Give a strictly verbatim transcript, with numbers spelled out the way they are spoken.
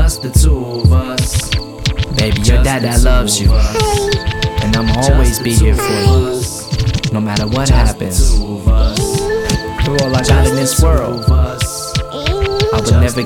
just the two of us. Baby, your dad that loves you, and I'ma always be here for you, no matter what happens. You're all I got in this world. I would never